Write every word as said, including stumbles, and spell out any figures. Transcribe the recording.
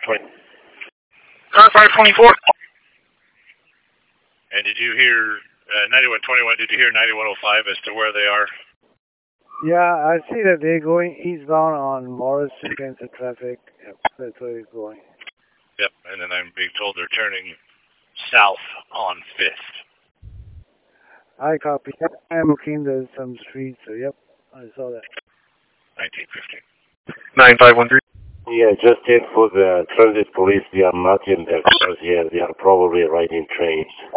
twenty. Car five twenty-four. And did you hear uh, ninety-one twenty-one? Did you hear ninety-one oh five as to where they are? Yeah, I see that they're going eastbound on Morris against the traffic. Yep, that's where they're going. Yep, and then I'm being told they're turning south on fifth. I copy. I'm looking at some streets, so yep, I saw that. nineteen fifteen. nine five one three. Yeah, just check for the transit police. They are not in their cars here. They are probably riding trains.